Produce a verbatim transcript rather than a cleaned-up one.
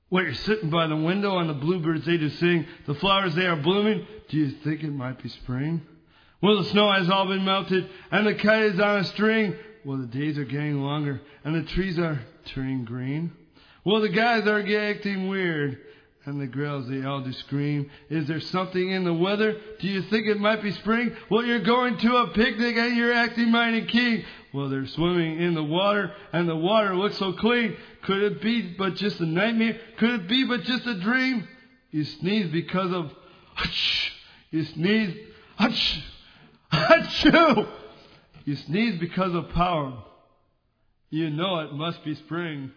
Well, you're sitting by the window and the bluebirds, they just sing. The flowers, they are blooming. Do you think it might be spring? Well, the snow has all been melted and the kite is on a string. Well, the days are getting longer and the trees are turning green. Well, the guys are acting weird and the girls, they all just scream. Is there something in the weather? Do you think it might be spring? Well, you're going to a picnic and you're acting mighty keen. Well, they're swimming in the water and the water looks so clean. Could it be but just a nightmare? Could it be but just a dream? You sneeze because of... You sneeze... Achoo! You sneeze because of power. You know it must be spring.